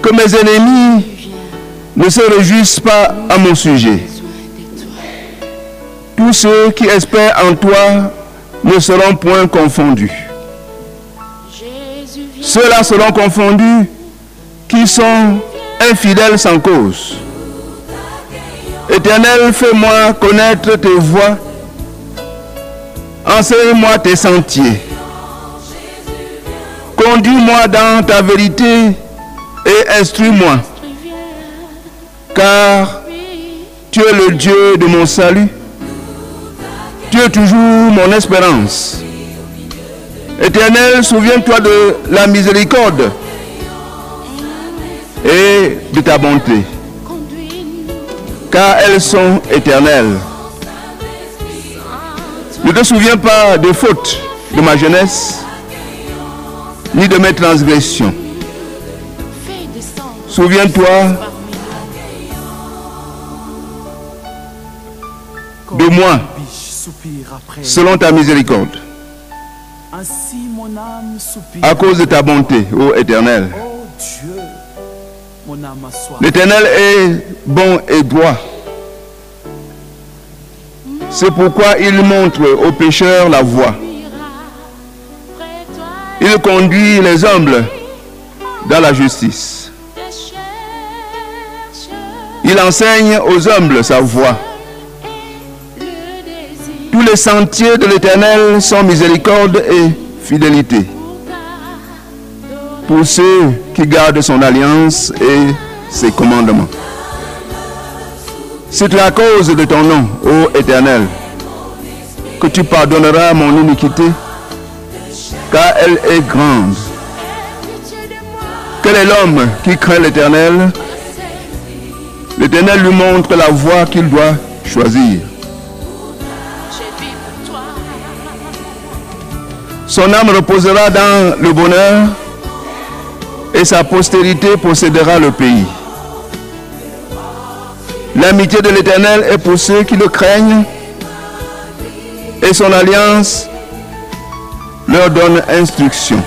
Que mes ennemis ne se réjouissent pas à mon sujet. Tous ceux qui espèrent en toi ne seront point confondus. Ceux-là seront confondus qui sont infidèles sans cause. Éternel, fais-moi connaître tes voies. Enseigne-moi tes sentiers. Conduis-moi dans ta vérité et instruis-moi. Car tu es le Dieu de mon salut. Tu es toujours mon espérance. Éternel, souviens-toi de la miséricorde et de ta bonté, car elles sont éternelles. Ne te souviens pas des fautes de ma jeunesse, ni de mes transgressions. Souviens-toi de moi, selon ta miséricorde, à cause de ta bonté, ô Éternel. L'Éternel est bon et droit. C'est pourquoi il montre aux pécheurs la voie. Il conduit les humbles dans la justice. Il enseigne aux humbles sa voie. Tous les sentiers de l'Éternel sont miséricorde et fidélité pour ceux qui gardent son alliance et ses commandements. C'est la cause de ton nom, ô Éternel, que tu pardonneras mon iniquité, car elle est grande. Quel est l'homme qui craint l'Éternel? L'Éternel lui montre la voie qu'il doit choisir. Son âme reposera dans le bonheur et sa postérité possédera le pays. L'amitié de l'Éternel est pour ceux qui le craignent et son alliance leur donne instruction.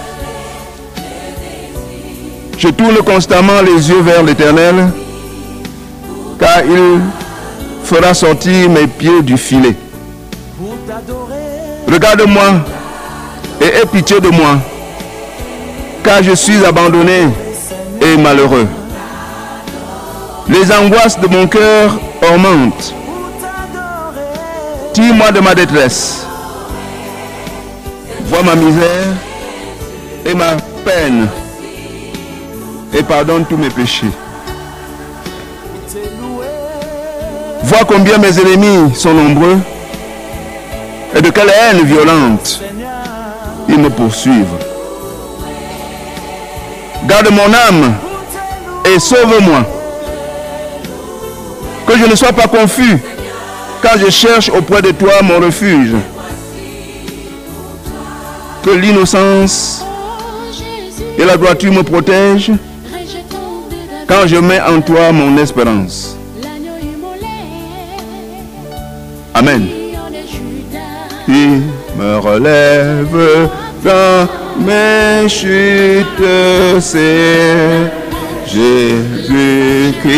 Je tourne constamment les yeux vers l'Éternel, car il fera sortir mes pieds du filet. Regarde-moi et aie pitié de moi, car je suis abandonné et malheureux. Les angoisses de mon cœur augmentent. Tire-moi de ma détresse. Vois ma misère et ma peine et pardonne tous mes péchés. Vois combien mes ennemis sont nombreux et de quelle haine violente ils me poursuivent. Garde mon âme et sauve-moi. Que je ne sois pas confus quand je cherche auprès de toi mon refuge. Que l'innocence et la droiture me protègent quand je mets en toi mon espérance. Amen. Qui me relève dans mes chutes, c'est Jésus-Christ.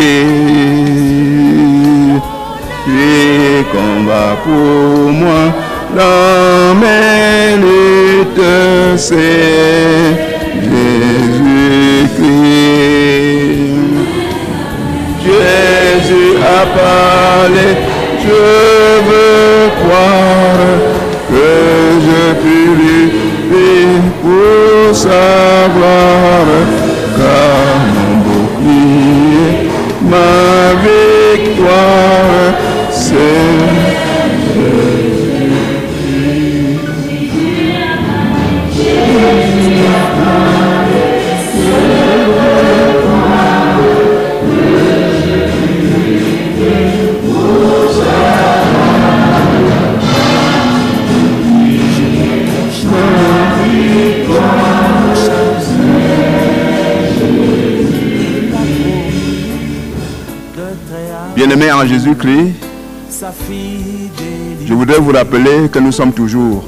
Qui combat pour moi dans mes luttes, c'est Jésus-Christ. Jésus a parlé, je veux croire que je puis lui pour sa gloire, car mon bouclier, ma victoire, c'est Bien-aimés en Jésus-Christ, je voudrais vous rappeler que nous sommes toujours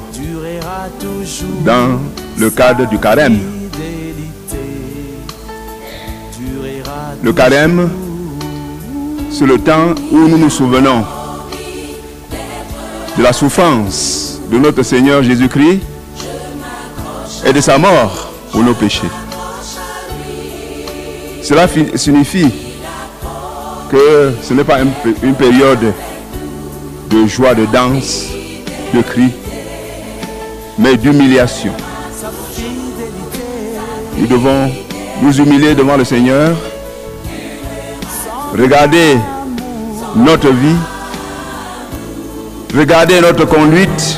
dans le cadre du carême. Le carême, c'est le temps où nous nous souvenons de la souffrance de notre Seigneur Jésus-Christ et de sa mort pour nos péchés. Cela signifie que ce n'est pas une période de joie, de danse, de cris, mais d'humiliation. Nous devons nous humilier devant le Seigneur, regarder notre vie, regarder notre conduite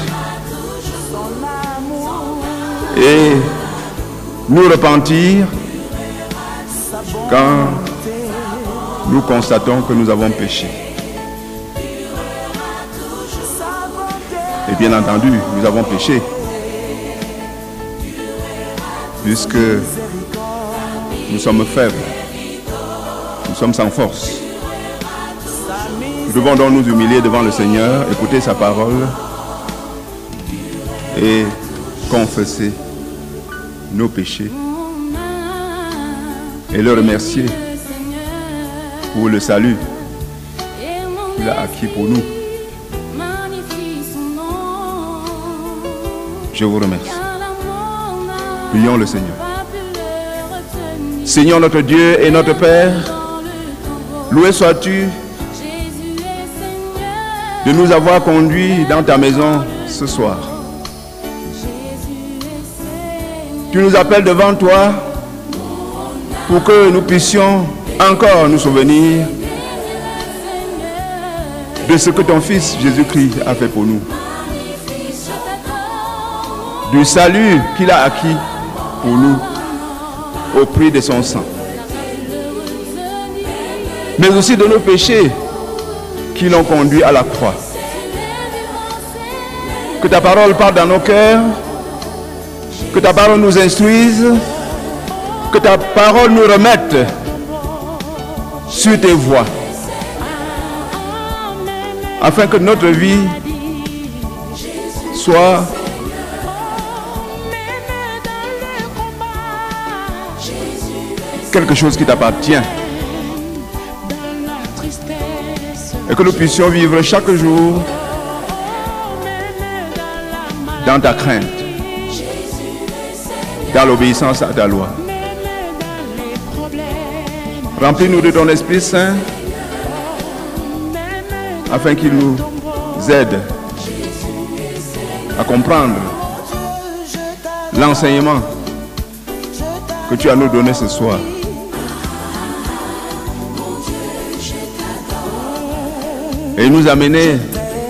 et nous repentir quand nous constatons que nous avons péché. Et bien entendu, nous avons péché, puisque nous sommes faibles, nous sommes sans force. Nous devons donc nous humilier devant le Seigneur, écouter sa parole et confesser nos péchés et le remercier pour le salut qu'il a acquis pour nous. Je vous remercie. Prions le Seigneur. Seigneur notre Dieu et notre Père, loué sois-tu de nous avoir conduits dans ta maison ce soir. Tu nous appelles devant toi pour que nous puissions encore nous souvenir de ce que ton Fils Jésus-Christ a fait pour nous, du salut qu'il a acquis pour nous au prix de son sang, mais aussi de nos péchés qui l'ont conduit à la croix. Que ta parole parle dans nos cœurs, que ta parole nous instruise, que ta parole nous remette sur tes voies, afin que notre vie soit quelque chose qui t'appartient et que nous puissions vivre chaque jour dans ta crainte, dans l'obéissance à ta loi. Remplis-nous de ton Esprit Saint afin qu'il nous aide à comprendre l'enseignement que tu as nous donné ce soir. Et nous amener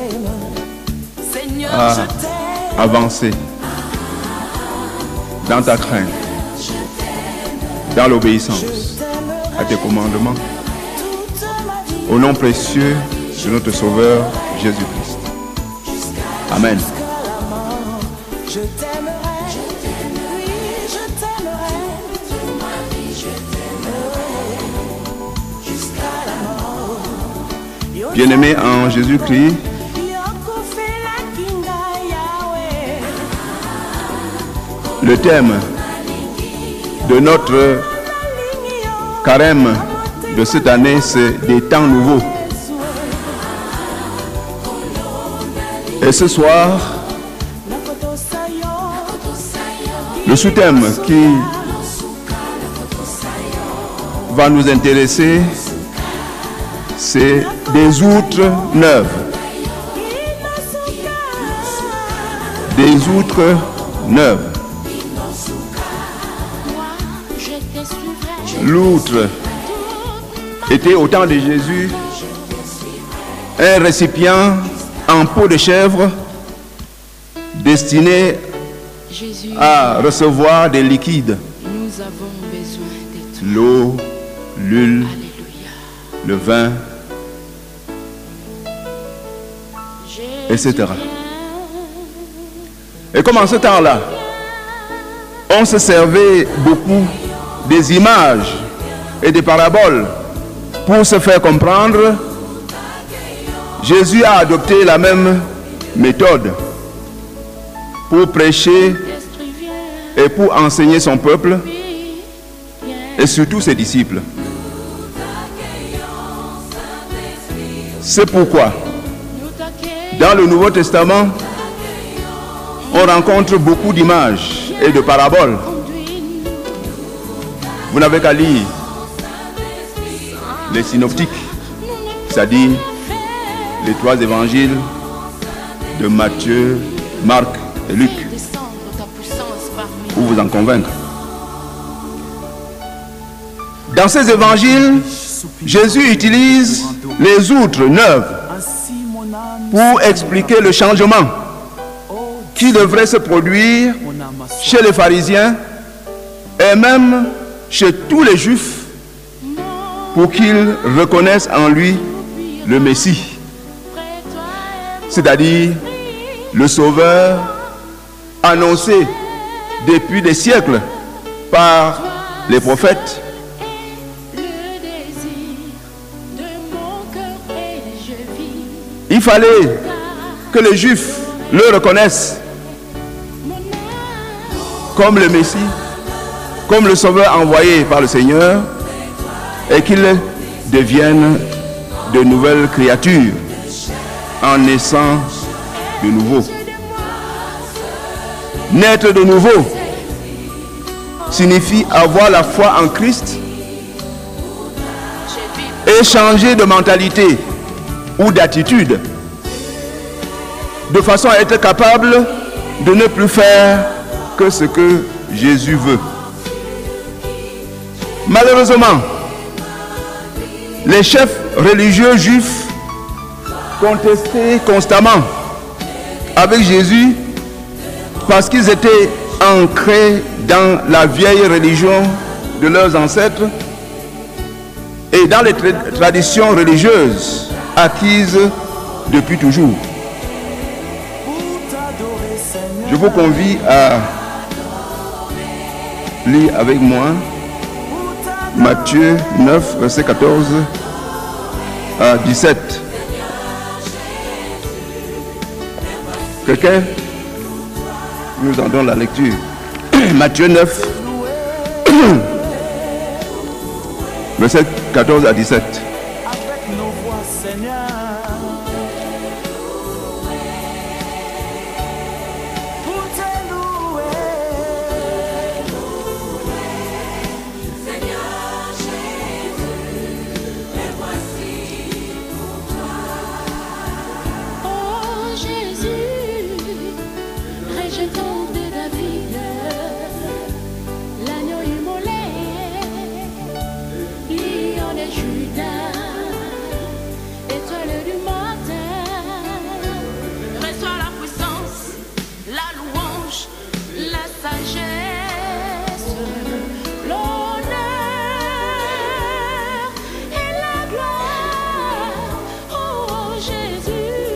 à avancer dans ta crainte, dans l'obéissance à tes commandements, au nom précieux de notre Sauveur Jésus-Christ. Amen. Bien-aimés en Jésus-Christ, le thème de notre carême de cette année, c'est des temps nouveaux. Et ce soir, le sous-thème qui va nous intéresser, c'est des outres neuves. Des outres neuves. L'outre était au temps de Jésus un récipient en peau de chèvre destiné à recevoir des liquides. L'eau, l'huile, le vin, etc. Et comme en ce temps-là, on se servait beaucoup des images et des paraboles pour se faire comprendre, Jésus a adopté la même méthode pour prêcher et pour enseigner son peuple et surtout ses disciples. C'est pourquoi, dans le Nouveau Testament, on rencontre beaucoup d'images et de paraboles. Vous n'avez qu'à lire les synoptiques, c'est-à-dire les 3 évangiles de Matthieu, Marc et Luc, pour vous en convaincre. Dans ces évangiles, Jésus utilise les outres neuves pour expliquer le changement qui devrait se produire chez les pharisiens et même chez tous les juifs pour qu'ils reconnaissent en lui le Messie, c'est-à-dire le Sauveur annoncé depuis des siècles par les prophètes. Il fallait que les Juifs le reconnaissent comme le Messie, comme le Sauveur envoyé par le Seigneur, et qu'il devienne de nouvelles créatures en naissant de nouveau. Naître de nouveau signifie avoir la foi en Christ et changer de mentalité ou d'attitude, de façon à être capable de ne plus faire que ce que Jésus veut. Malheureusement, les chefs religieux juifs contestaient constamment avec Jésus parce qu'ils étaient ancrés dans la vieille religion de leurs ancêtres et dans les traditions religieuses acquises depuis toujours. Je vous convie à lire avec moi Matthieu 9, verset 14 à 17. Quelqu'un nous en donne la lecture. Matthieu 9, verset 14 à 17. Avec nos voix, Seigneur, pour te louer. Seigneur Jésus, les voici pour toi. Oh Jésus, rejetant de David, l'agneau immolé, lion de Judas, étoile du matin, reçois la puissance, la louange, la sagesse, l'honneur et la gloire. Oh Jésus.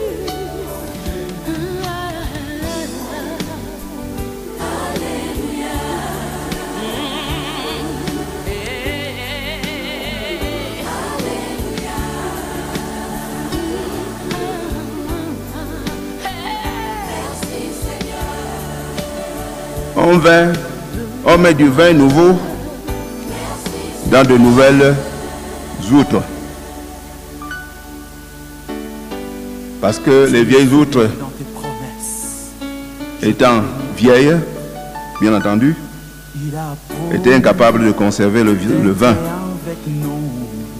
On met du vin nouveau dans de nouvelles outres. Parce que les vieilles outres, Dans tes promesses, étant vieilles, bien entendu, il a promis étaient incapables de conserver le vin. avec nous.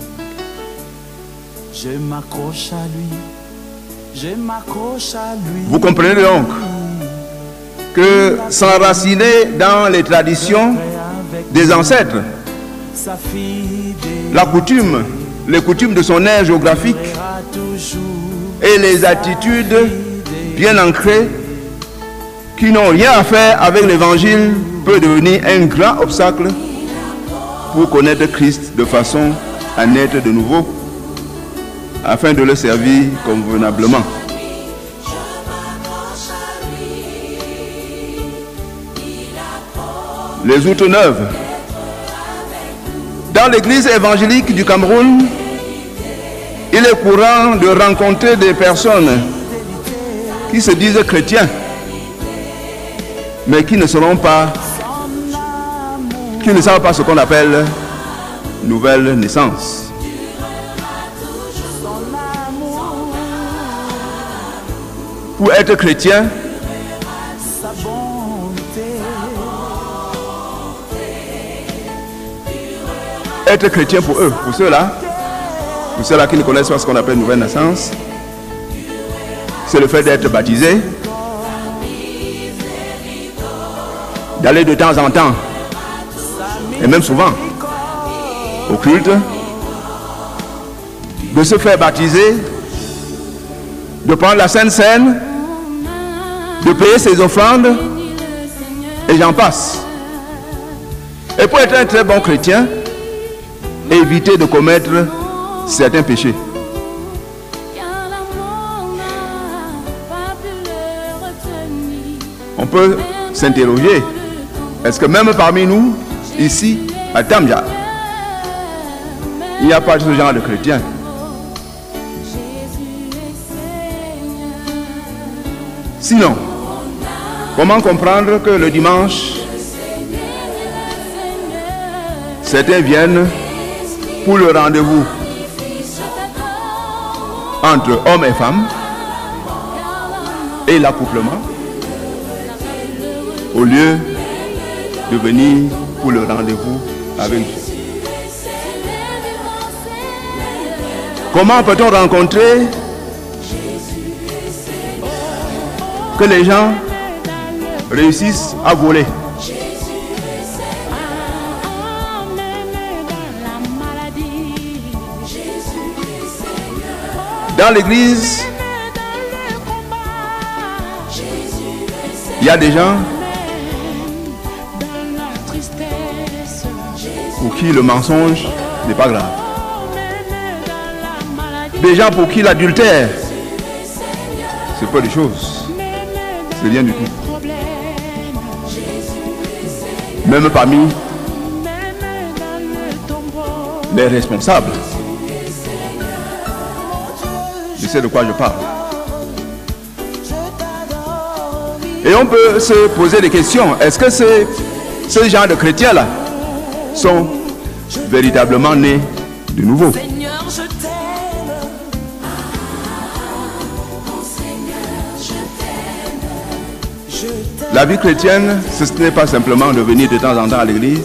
Je m'accroche à lui, je m'accroche à lui. Vous comprenez donc que s'enraciner dans les traditions des ancêtres, Sa fille la coutume, les coutumes de son aire géographique déra toujours. et les attitudes bien ancrées qui n'ont rien à faire avec l'évangile peut devenir un grand obstacle pour connaître Christ de façon à naître de nouveau afin de le servir convenablement. Les outres neuves. Dans l'église évangélique du Cameroun, il est courant de rencontrer des personnes qui se disent chrétiens, mais qui ne savent pas ce qu'on appelle nouvelle naissance. Pour être chrétien, sa bonté, être chrétien pour eux, pour ceux-là qui ne connaissent pas ce qu'on appelle nouvelle naissance, c'est le fait d'être baptisé, d'aller de temps en temps, et même souvent, au culte, de se faire baptiser, de prendre la Sainte Seine, de payer ses offrandes, et j'en passe. Et pour être un très bon chrétien, éviter de commettre certains péchés. On peut s'interroger, est-ce que même parmi nous, ici, à Tamja, il n'y a pas ce genre de chrétien? Sinon, comment comprendre que le dimanche, certains viennent pour le rendez-vous entre hommes et femmes et l'accouplement, au lieu de venir pour le rendez-vous avec Dieu? Comment peut-on rencontrer que les gens réussissent à voler? Dans l'église, il y a des gens pour qui le mensonge n'est pas grave. Des gens pour qui l'adultère, c'est pas des choses. C'est rien du tout. Même parmi les responsables. Je sais de quoi je parle. Et on peut se poser des questions. Est-ce que ce genre de chrétiens-là sont véritablement nés de nouveau? Seigneur, je t'aime. La vie chrétienne, ce n'est pas simplement de venir de temps en temps à l'église,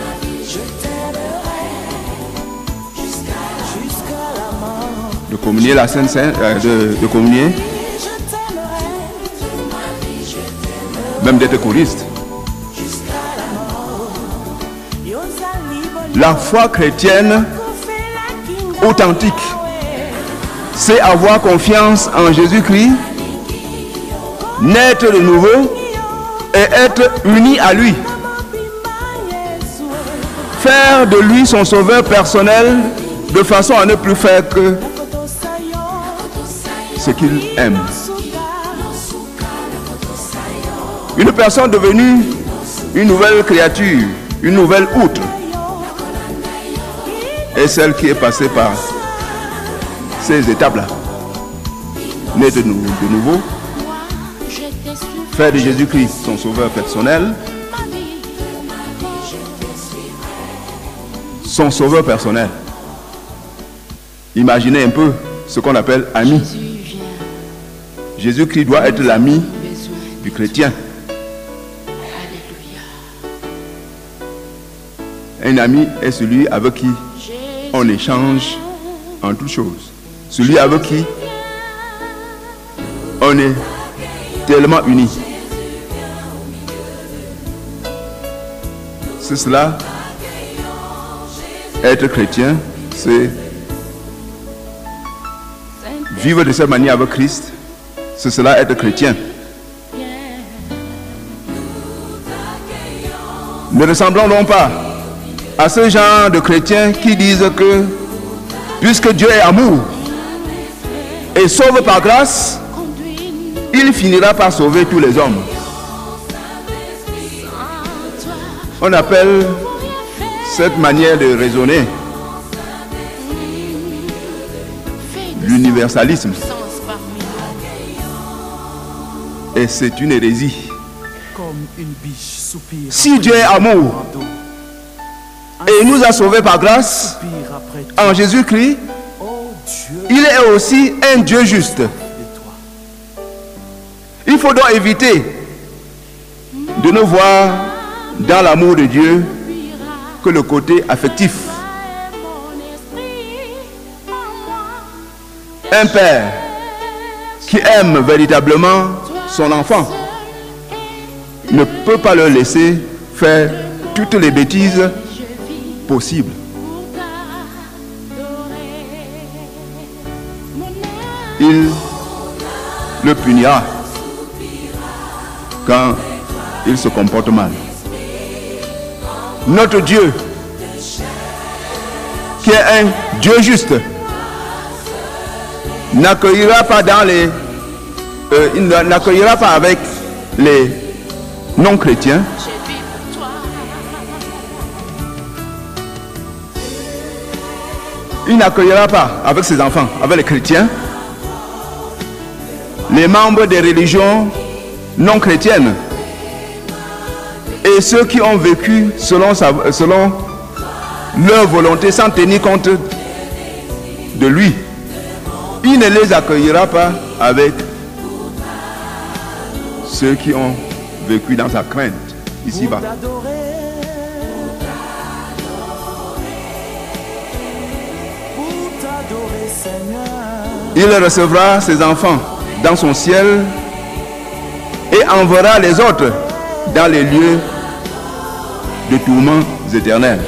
de communier la Sainte Seine, de communier, même d'être choriste. La foi chrétienne authentique, c'est avoir confiance en Jésus-Christ, naître de nouveau et être uni à lui. Faire de lui son sauveur personnel de façon à ne plus faire que ce qu'il aime. Une personne devenue une nouvelle créature, une nouvelle outre, est celle qui est passée par ces étapes-là. Naître de nouveau, faire de Jésus-Christ son sauveur personnel, son sauveur personnel. Imaginez un peu ce qu'on appelle ami. Jésus-Christ doit être l'ami du chrétien. Un ami est celui avec qui on échange en toutes choses. Celui avec qui on est tellement unis. C'est cela, être chrétien, c'est vivre de cette manière avec Christ. C'est cela, être chrétien. Ne ressemblons donc pas à ce genre de chrétiens qui disent que puisque Dieu est amour et sauve par grâce, il finira par sauver tous les hommes. On appelle cette manière de raisonner l'universalisme. Et c'est une hérésie. Comme une biche soupire Si Dieu est amour Et il nous a sauvés par grâce soupire après toi. en Jésus-Christ. Oh Dieu Il est aussi un Dieu juste. de toi. Il faut donc éviter de ne voir dans l'amour de Dieu que le côté affectif. Un père qui aime véritablement son enfant ne peut pas le laisser faire toutes les bêtises possibles. Il le punira quand il se comporte mal. Notre Dieu, qui est un Dieu juste, n'accueillera pas il n'accueillera pas avec les non-chrétiens. Il n'accueillera pas avec ses enfants, avec les chrétiens, les membres des religions non chrétiennes et ceux qui ont vécu selon leur volonté sans tenir compte de lui. Il ne les accueillera pas avec ceux qui ont vécu dans sa crainte ici-bas. Il recevra ses enfants dans son ciel et enverra les autres dans les lieux de tourments éternels.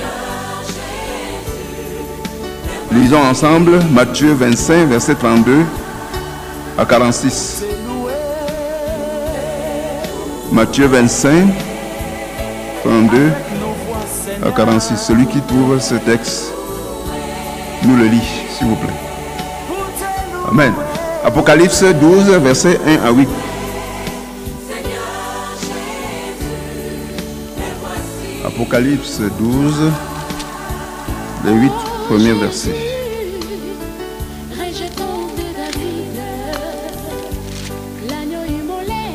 Lisons ensemble Matthieu 25, verset 32 à 46. Matthieu 25, 32 à 46. Celui qui trouve ce texte nous le lit, s'il vous plaît. Amen. Apocalypse 12, verset 1 à 8. Apocalypse 12, les 8 premiers versets. Rejetant de David, l'agneau immolé,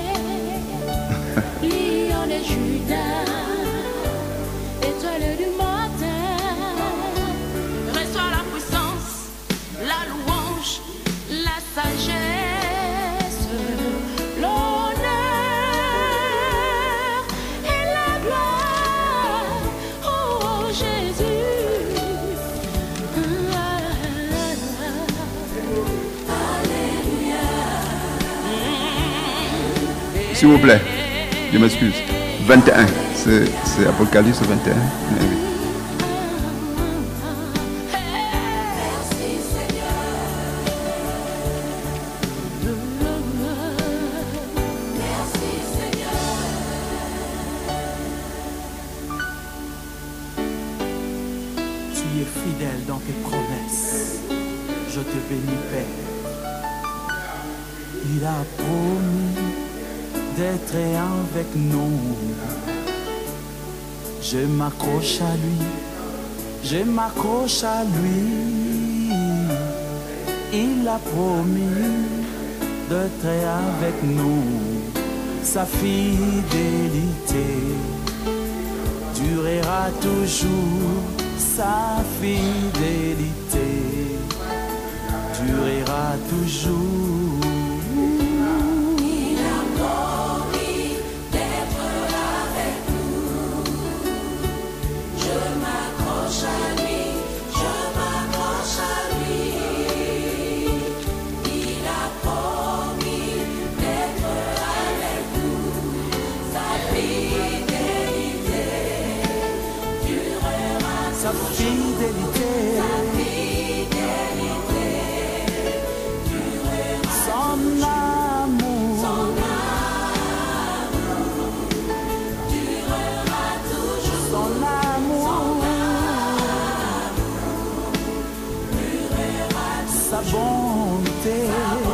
lion de Judas, étoile du matin, reçois la puissance, la louange, la sagesse, l'honneur et la gloire, oh Jésus. S'il vous plaît, je m'excuse. 21, c'est Apocalypse 21. Oui. Tu es fidèle dans tes promesses. Je te bénis, Père. Il a promis d'être avec nous. Je m'accroche à lui. Je m'accroche à lui. Il a promis d'être avec nous. Sa fidélité durera toujours. Sa fidélité durera toujours. Il a promis d'être avec nous. Je m'accroche à lui, je m'accroche à lui. Il a promis d'être avec nous. Sa fidélité durera Sa fidélité, son amour, son amour, sa bonté,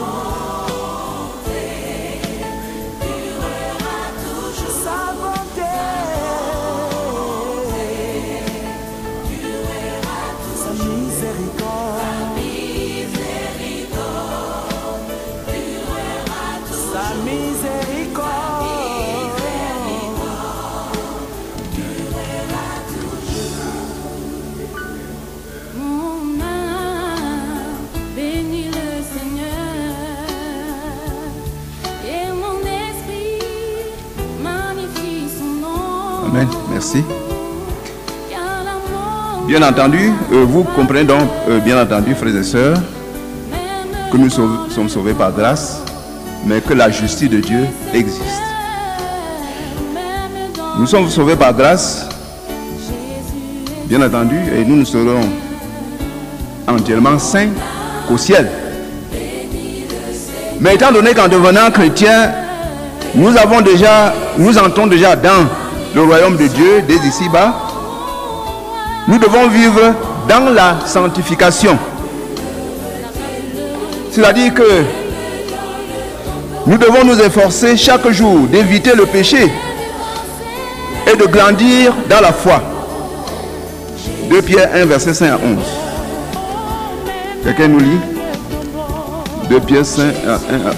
sa bonté, sa miséricorde, sa miséricorde. Merci. Bien entendu, vous comprenez donc, bien entendu, frères et sœurs, que nous sommes sauvés par grâce, mais que la justice de Dieu existe. Nous sommes sauvés par grâce, bien entendu, et nous ne serons entièrement saints qu'au ciel. Mais étant donné qu'en devenant chrétiens, nous entrons déjà dans le royaume de Dieu dès ici-bas, nous devons vivre dans la sanctification. C'est-à-dire que nous devons nous efforcer chaque jour d'éviter le péché et de grandir dans la foi. 2 Pierre 1, verset 5 à 11. Quelqu'un nous lit 2 Pierre 5 à 1 à 11.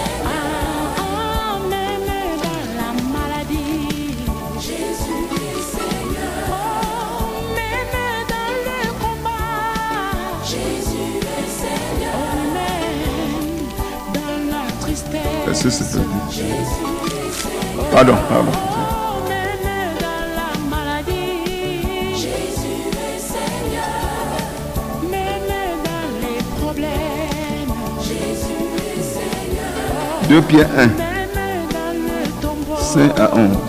Pardon. Deux Pierre 1, 5 à 11.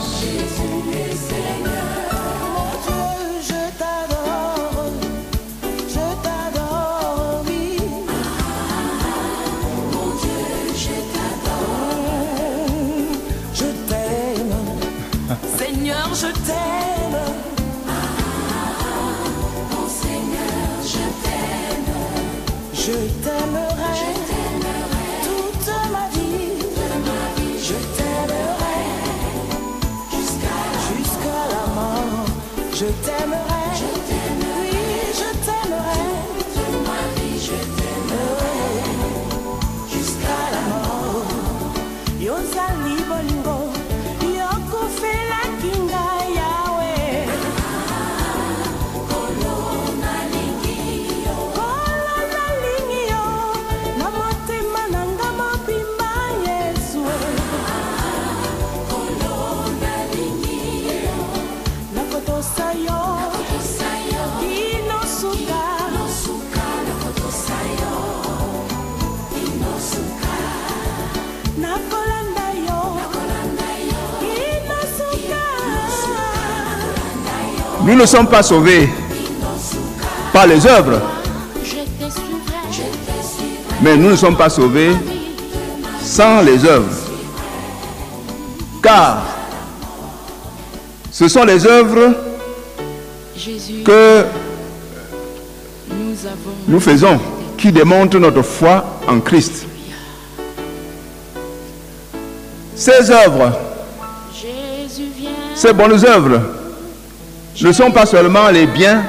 Nous ne sommes pas sauvés par les œuvres, mais nous ne sommes pas sauvés sans les œuvres. Car ce sont les œuvres que nous faisons qui démontrent notre foi en Christ. Ces œuvres, ces bonnes œuvres, ne sont pas seulement les biens,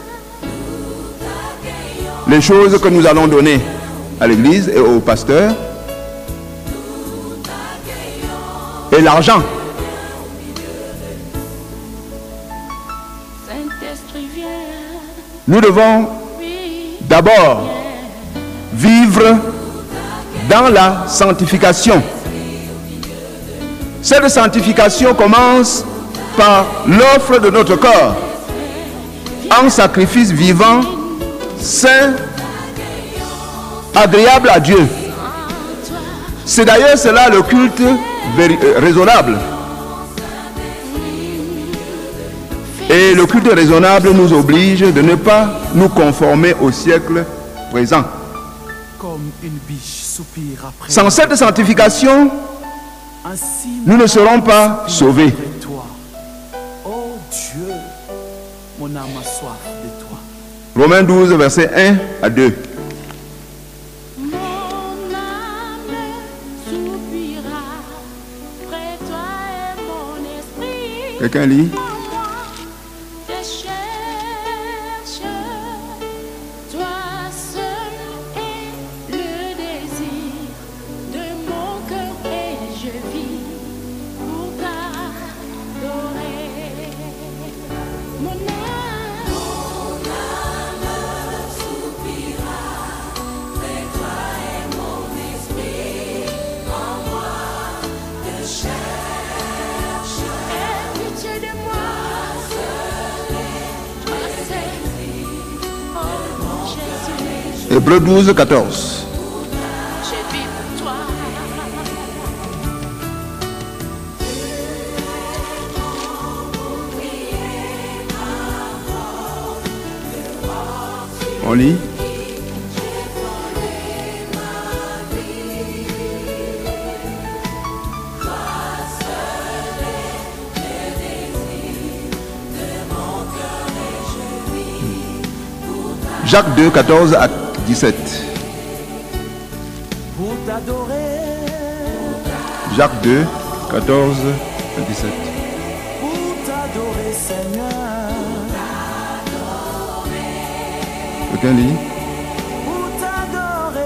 les choses que nous allons donner à l'église et au pasteur, et l'argent. Nous devons d'abord vivre dans la sanctification. Cette sanctification commence par l'offre de notre corps en sacrifice vivant, saint, agréable à Dieu. C'est d'ailleurs cela le culte raisonnable. Et le culte raisonnable nous oblige de ne pas nous conformer au siècle présent. Sans cette sanctification, nous ne serons pas sauvés. Mon âme a soif de toi. Romains 12, verset 1 à 2. Mon âme soupira, près toi et mon esprit. Quelqu'un lit? Te cherche, toi seul est le désir de mon cœur et je vis pour t'adorer. Mon âme soupira, près toi et mon esprit en moi te cherche. Aie pitié de moi. Hébreux 12, 14. Je vis pour toi. On lit. Jacques 2, 14 à 17. Pour t'adorer, Jacques 2, 14 à 17. pour t'adorer, Seigneur. Quelqu'un lit? Pour t'adorer,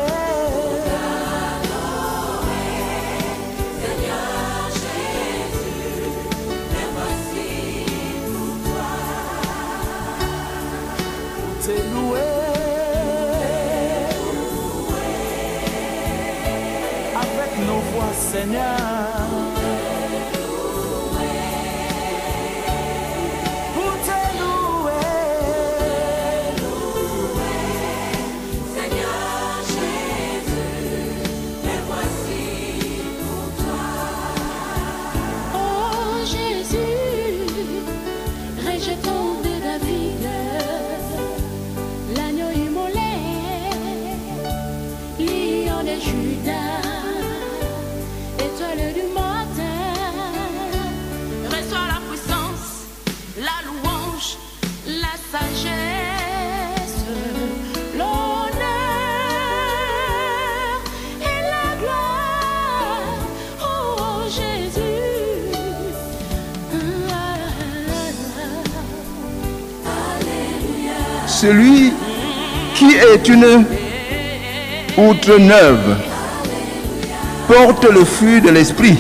pour te louer. Avec nos voix, Seigneur. Pour te louer. Oh Jésus, rejetant de David, l'agneau immolé, lion de Judas, étoile du matin, reçois la puissance, la louange, la sagesse, l'honneur et la gloire. Oh Jésus. Celui qui est une outre neuve porte le fruit de l'esprit.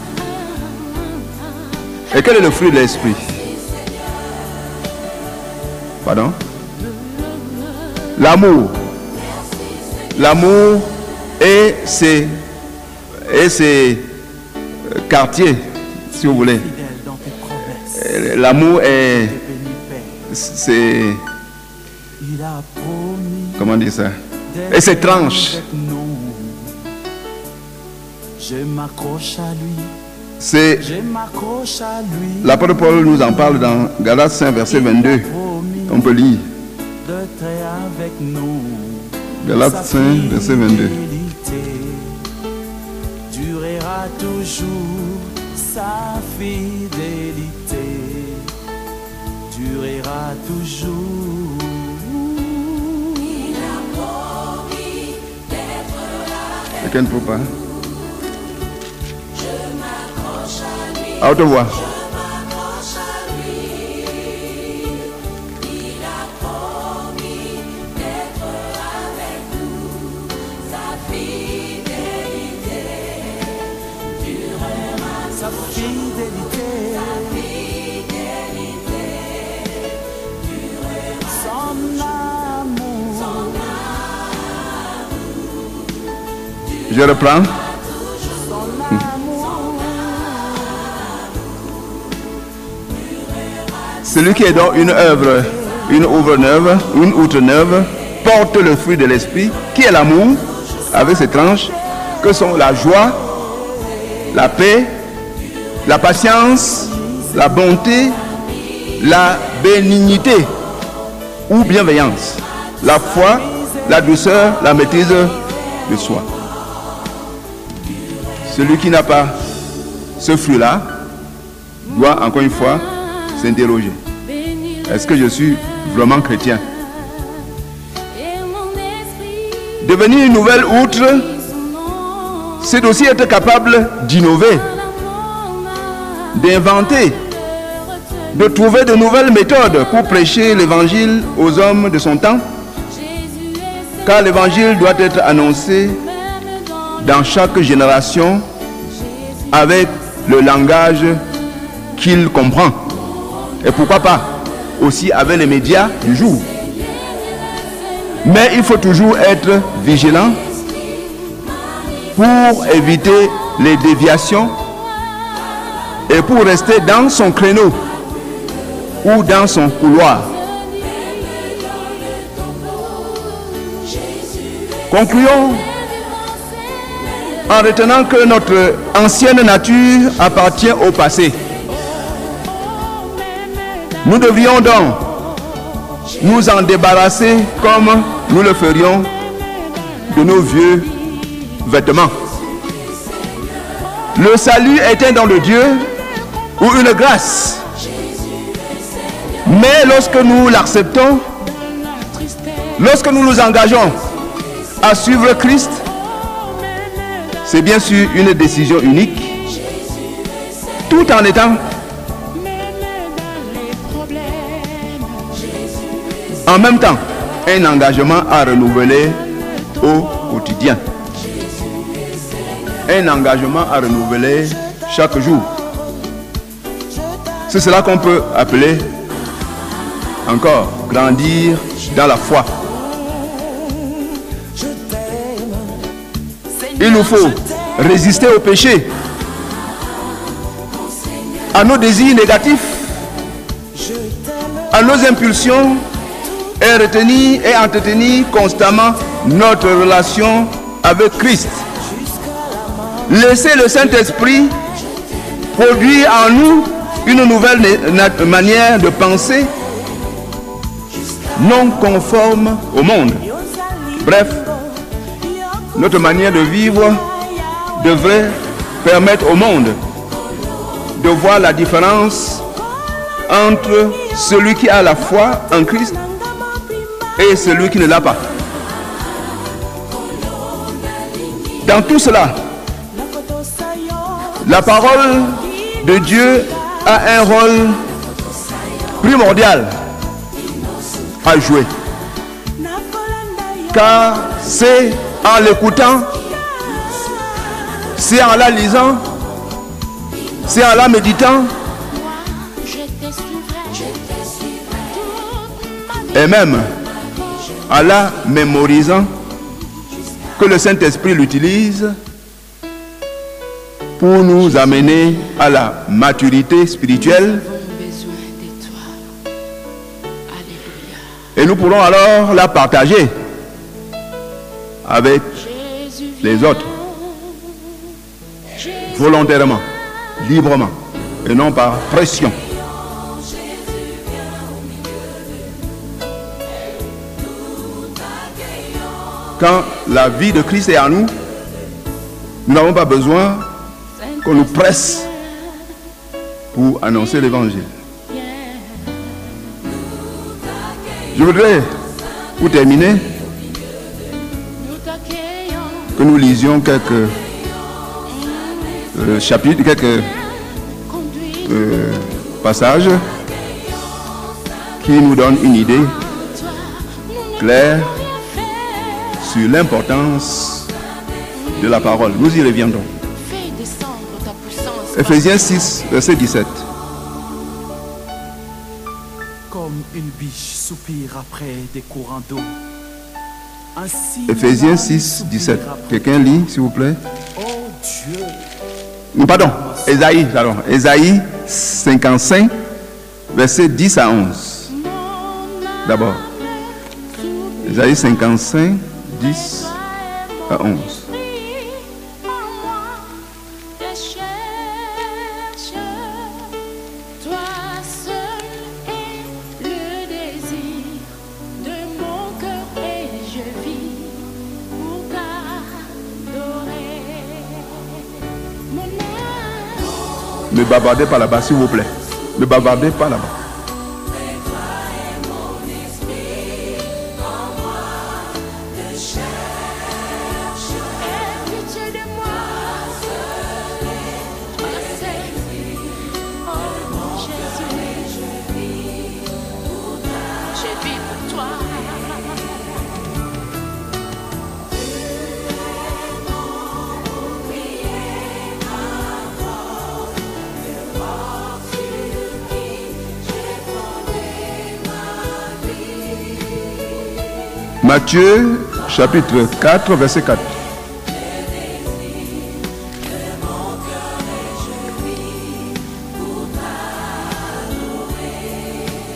Et quel est le fruit de l'esprit? Pardon? L'amour. L'amour et ses quartiers, si vous voulez. Fidèle dans tes promesses. L'amour est, Béni Père, c'est, il a promis. comment dire ça? d'être Et ses tranches. avec nous. Je m'accroche à lui. C'est, Je m'accroche à lui. l'apôtre Paul nous en parle dans Galates 5, verset 22. On peut lire. D'être avec nous. Galates 5, verset 22. Fidélité durera toujours. Sa fidélité durera toujours. Quelqu'un ne peut pas. À haute voix. Sa fidélité, son amour, Je reprends. son amour. Celui qui est dans une œuvre neuve, une outre neuve, porte le fruit de l'esprit, qui est l'amour, avec ses tranches, que sont la joie, la paix, la patience, la bonté, la bénignité ou bienveillance, la foi, la douceur, la maîtrise de soi. Celui qui n'a pas ce fruit-là doit encore une fois s'interroger. Est-ce que je suis vraiment chrétien? Devenir une nouvelle outre, c'est aussi être capable d'innover, d'inventer, de trouver de nouvelles méthodes pour prêcher l'évangile aux hommes de son temps, car l'évangile doit être annoncé dans chaque génération avec le langage qu'il comprend. Et pourquoi pas aussi avec les médias du jour. Mais il faut toujours être vigilant pour éviter les déviations et pour rester dans son créneau ou dans son couloir. Jésus Concluons en retenant que notre ancienne nature appartient au passé. Nous devrions donc nous en débarrasser comme nous le ferions de nos vieux vêtements. Le salut est un don de Dieu ou une grâce. Mais lorsque nous l'acceptons, lorsque nous nous engageons à suivre Christ, c'est bien sûr une décision unique, tout en étant en même temps un engagement à renouveler au quotidien. Un engagement à renouveler chaque jour. C'est cela qu'on peut appeler encore grandir dans la foi. Il nous faut résister au péché, à nos désirs négatifs, à nos impulsions et retenir et entretenir constamment notre relation avec Christ. Laissez le Saint-Esprit produire en nous une nouvelle manière de penser, non conforme au monde. Bref, notre manière de vivre devrait permettre au monde de voir la différence entre celui qui a la foi en Christ et celui qui ne l'a pas. Dans tout cela, la parole de Dieu a un rôle primordial à jouer. Car c'est en l'écoutant, c'est en la lisant, c'est en la méditant, et même en la mémorisant que le Saint-Esprit l'utilise pour nous amener à la maturité spirituelle. Et nous pourrons alors la partager avec les autres, volontairement, librement, et non par pression. Quand la vie de Christ est en nous, nous n'avons pas besoin qu'on nous presse pour annoncer l'évangile. Je voudrais, pour terminer, que nous lisions quelques chapitres, quelques passages qui nous donnent une idée claire sur l'importance de la parole. Nous y reviendrons. Ephésiens 6, verset 17. Comme une biche soupire après des courants d'eau. Ephésiens 6, 17. Quelqu'un lit, s'il vous plaît? Oh Dieu. Non, pardon. Ésaïe 55, verset 10 à 11. D'abord. Ésaïe 55, 10 à 11. Ne bavardez pas là-bas, s'il vous plaît. Ne bavardez pas là-bas. Matthieu, chapitre 4, verset 4.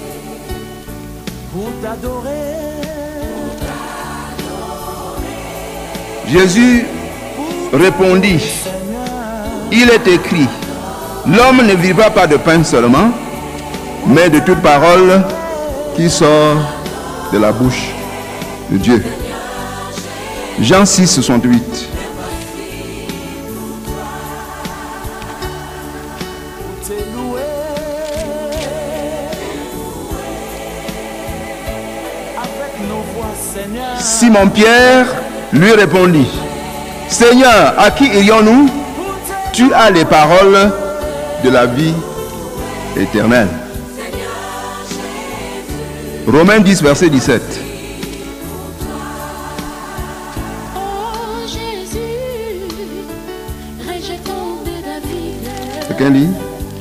Pour t'adorer, Jésus répondit, il est écrit, l'homme ne vivra pas de pain seulement, mais de toute parole qui sort de la bouche de Dieu. Jean 6, 68. Simon-Pierre lui répondit, Seigneur, à qui irions-nous? Tu as les paroles de la vie éternelle. Romains 10, verset 17. Quelqu'un lit?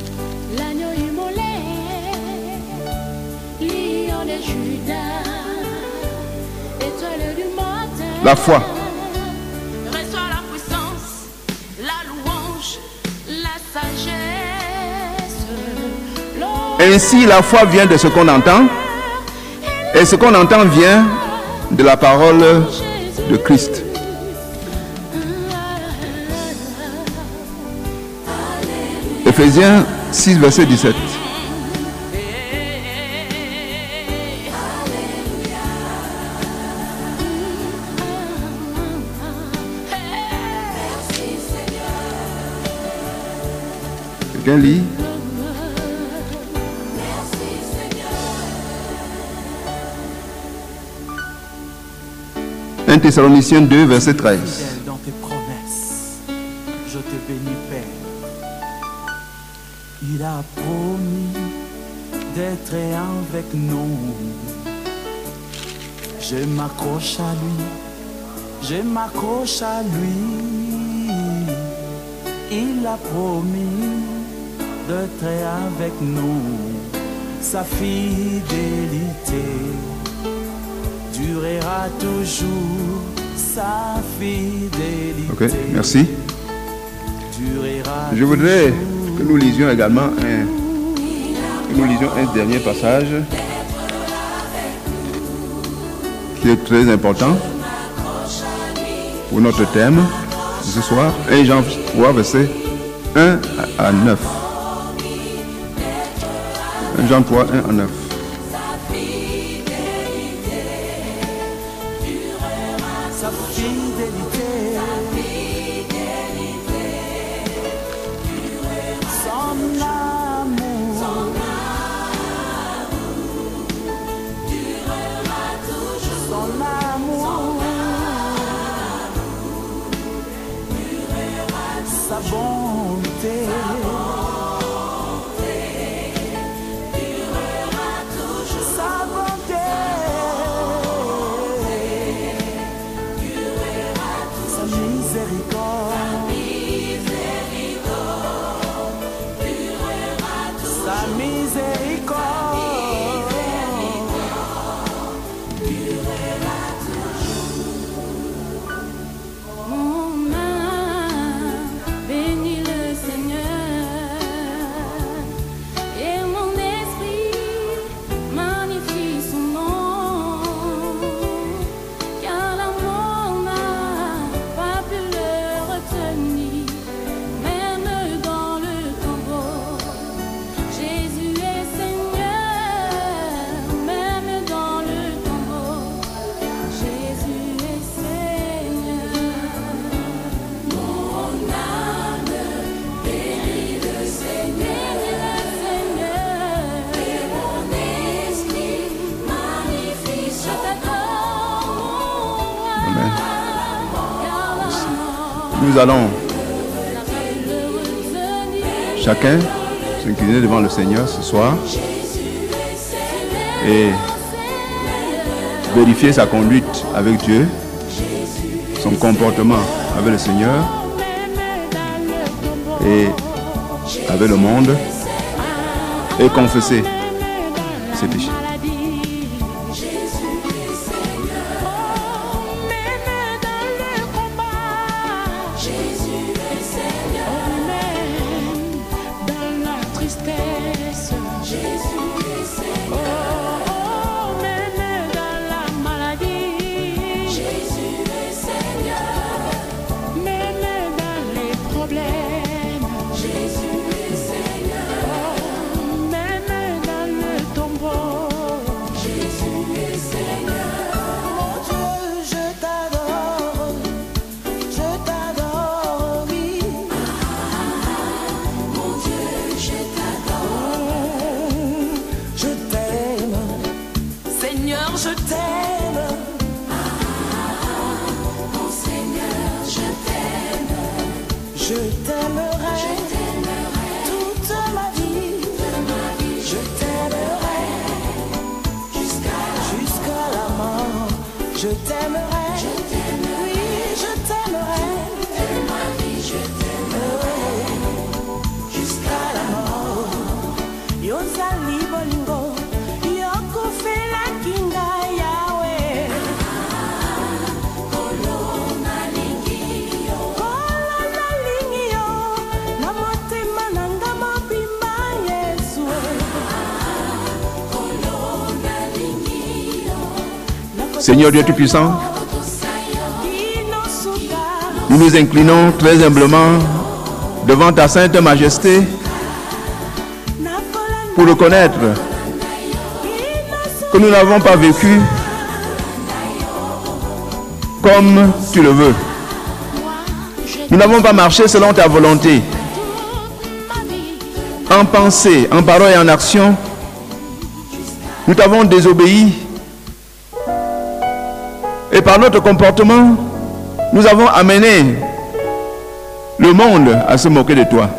La foi. Reçois la puissance, la louange, la sagesse. Ainsi, la foi vient de ce qu'on entend, et ce qu'on entend vient de la parole de Christ. Éphésiens 6, verset 17. Quelqu'un lit? Un Thessaloniciens 2, verset 13. Dans tes promesses, je te bénis, Père. Il a promis d'être avec nous. Je m'accroche à lui, je m'accroche à lui. Il a promis d'être avec nous. Sa fidélité durera toujours, sa fidélité. Ok, merci. Durera Je voudrais toujours. que nous lisions également un dernier passage qui est très important pour notre thème de ce soir. 1 Jean 3, verset 1 à 9. 1 Jean 3, 1 à 9. Sa fidélité, son amour, son amour, sa bonté, sa bonté. Sa miséricorde, sa miséricorde, Mon âme bénit le Seigneur, et mon esprit magnifie son nom, car l'amour n'a pas pu le retenir, même dans le tombeau. Jésus est Seigneur, même dans le tombeau. Jésus est Seigneur. Mon âme bénit le Seigneur, et mon esprit magnifie son nom. Amen. Car l'amour Nous allons n'a pas pu le retenir. chacun s'incliner devant le Seigneur ce soir et vérifier sa conduite avec Dieu, son comportement avec le Seigneur et avec le monde, et confesser ses péchés. Je t'aimerai toute ma vie. Je t'aimerai jusqu'à la mort. Je t'aimerai. Oui, je t'aimerai. Je t'aimerai jusqu'à la mort. Yozali bolingo, yokofela kinga Yahweh. Kolona lingio, na motema nanga mobimba Yesu. Kolona lingio. Seigneur Dieu Tout-Puissant, nous nous inclinons très humblement devant ta sainte majesté pour reconnaître que nous n'avons pas vécu comme tu le veux. Nous n'avons pas marché selon ta volonté. En pensée, en parole et en action, nous t'avons désobéi. Et par notre comportement, nous avons amené le monde à se moquer de toi.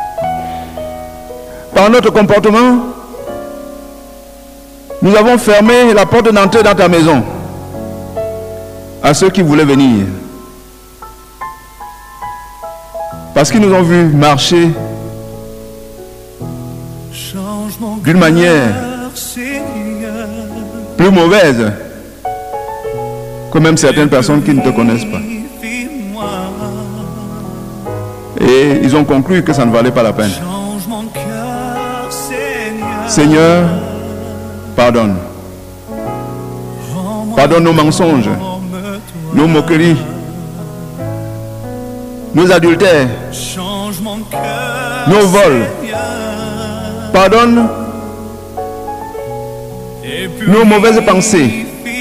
Par notre comportement, nous avons fermé la porte d'entrée dans ta maison à ceux qui voulaient venir. Parce qu'ils nous ont vus marcher d'une manière plus mauvaise que même certaines personnes qui ne te connaissent pas. Et ils ont conclu que ça ne valait pas la peine. Seigneur, pardonne. Pardonne nos mensonges, nos moqueries, nos adultères, nos vols. Pardonne nos mauvaises pensées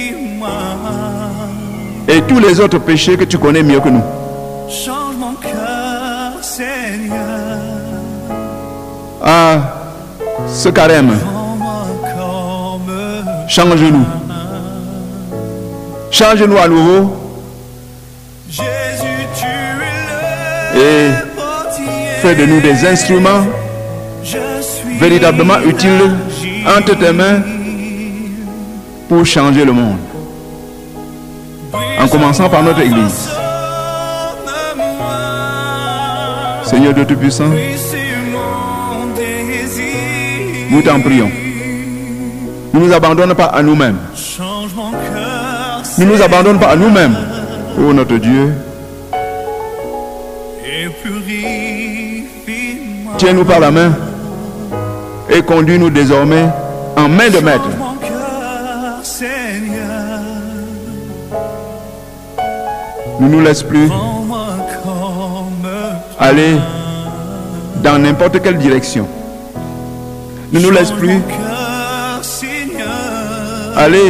et tous les autres péchés que tu connais mieux que nous. Change mon cœur, Seigneur. Ah, ce carême, change-nous. Change-nous à nouveau. Jésus, tu es Et le portier. fais de nous des instruments Je suis véritablement utiles entre tes mains pour changer le monde. En commençant par notre Église. Seigneur Dieu Tout-Puissant, nous t'en prions. Ne nous abandonne pas à nous-mêmes. Change mon cœur, Ne nous abandonne pas à nous-mêmes, ô notre Dieu. et purifie-moi. Tiens-nous par la main et conduis-nous désormais en main de maître. Change mon cœur, Seigneur. Ne nous laisse plus Rends-moi comme aller dans n'importe quelle direction. Ne nous laisse plus mon cœur, Seigneur. aller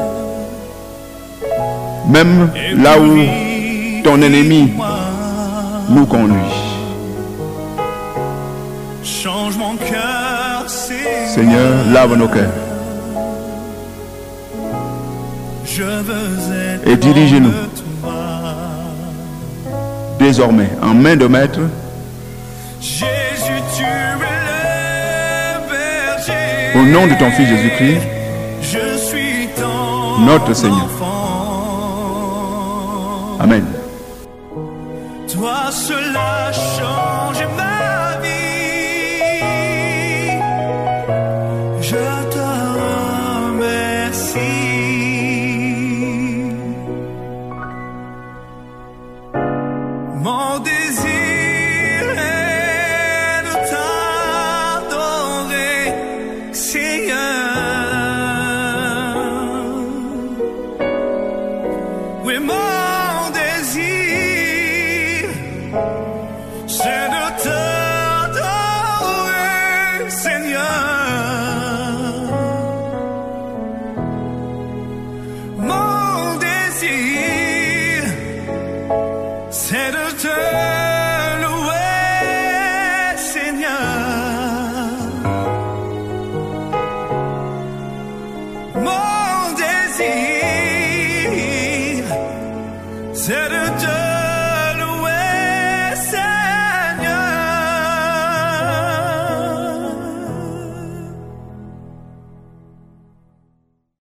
même là où ton ennemi nous conduit. Change mon cœur, Seigneur. Seigneur, lave nos cœurs Je veux être et dirige-nous comme toi. désormais en main de maître Jésus, tu es le berger. au nom de ton Fils Jésus-Christ, Je suis ton notre Seigneur. enfant. Amen. Toi cela change ma vie. Je te remercie. Mon désir est de t'adorer, Seigneur. Oui, mon